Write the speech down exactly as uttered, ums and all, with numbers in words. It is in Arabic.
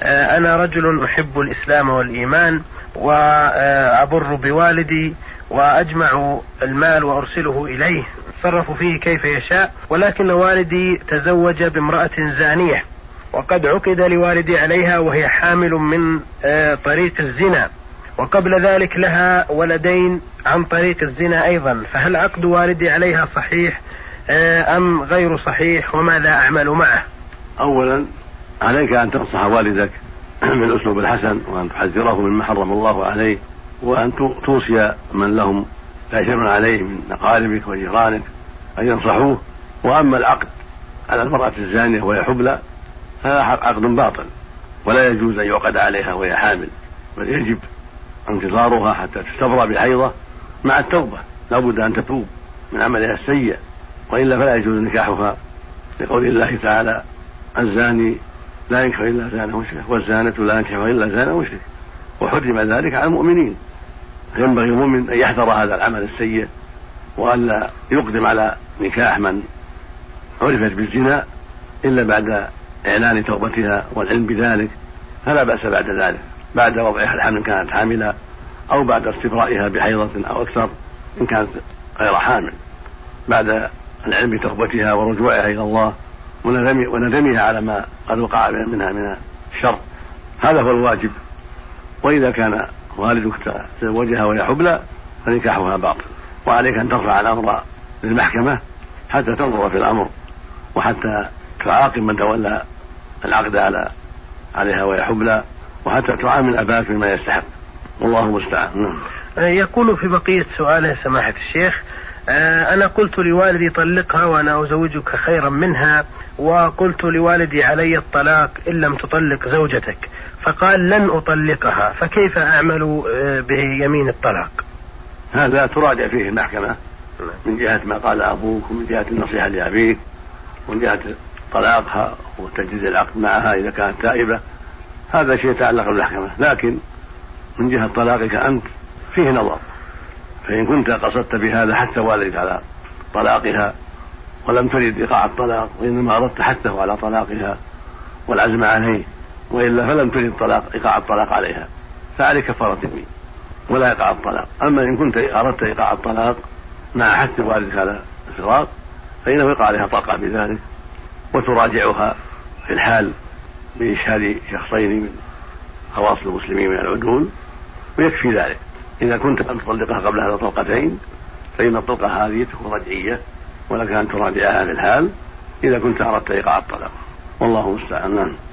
أنا رجل أحب الإسلام والإيمان وأبر بوالدي وأجمع المال وأرسله إليه يتصرف فيه كيف يشاء، ولكن والدي تزوج بامرأة زانية وقد عقد لوالدي عليها وهي حامل من طريق الزنا، وقبل ذلك لها ولدين عن طريق الزنا أيضا، فهل عقد والدي عليها صحيح أم غير صحيح وماذا أعمل معه؟ أولا عليك أن تنصح والدك بالأسلوب الحسن وأن تحذره مما حرم الله عليه، وأن توصي من لهم تأثير عليه من أقاربك وجيرانك أن ينصحوه. وأما العقد على المرأة الزانية وهي حبلى هذا عقد باطل ولا يجوز أن يعقد عليها وهي حامل، بل يجب انتظارها حتى تستبرأ بحيضة مع التوبة، لا بد أن تتوب من عملها السيء، وإلا فلا يجوز نكاحها، لقول الله تعالى: الزاني لا ينكح إلا زانة مشرك والزانة لا ينكح إلا زانة مشرك، وحرم ذلك على المؤمنين. ينبغي المؤمن أن يحذر هذا العمل السيء وألا يقدم على نكاح من عرفت بالزنا إلا بعد إعلان توبتها والعلم بذلك، فلا بأس بعد ذلك، بعد وضعها الحمل كانت حاملة أو بعد استبرائها بحيضة أو أكثر إن كانت غير حامل، بعد العلم بتوبتها ورجوعها إلى الله وندمها على ما قد وقع منها من الشر، هذا هو الواجب. وإذا كان والدك تزوجها وهي حبلى فنكاحها باطل، وعليك أن ترفع الأمر للمحكمة حتى تنظر في الأمر وحتى تعاقب من تولى العقد على عليها وهي حبلى، وحتى تعامل أباك بما يستحق، والله المستعان. يقول في بقية سؤاله سماحة الشيخ: أنا قلت لوالدي طلقها وأنا أزوجك خيرا منها، وقلت لوالدي علي الطلاق إن لم تطلق زوجتك، فقال لن أطلقها، فكيف أعمل بيمين الطلاق؟ هذا تراجع فيه المحكمة من جهة ما قال أبوك، ومن جهة النصيحة لأبيك، ومن جهة طلاقها وتجديد العقد معها إذا كانت تائبة، هذا شيء يتعلق بالمحكمة. لكن من جهة طلاقك أنت فيه نظر، فإن كنت قصدت بهذا حتى والدك على طلاقها ولم تريد إيقاع الطلاق وإنما أردت حثه على طلاقها والعزم عليه، وإلا فلم تريد طلاق إيقاع الطلاق عليها، فعليك كفارة يمين ولا إيقاع الطلاق. أما إن كنت أردت إيقاع الطلاق مع حث والدك على الفراق فإنه يقع عليها طاقة بذلك، وتراجعها في الحال بإشهاد شخصين من خواص المسلمين من العدول، ويكفي ذلك. إذا كنت أن تطلقها قبل هذا طلقتين فإن الطلقة هذه تكون رجعية، ولك أن تراجعها في الحال إذا كنت أردت إيقاع الطلاق، والله المستعان.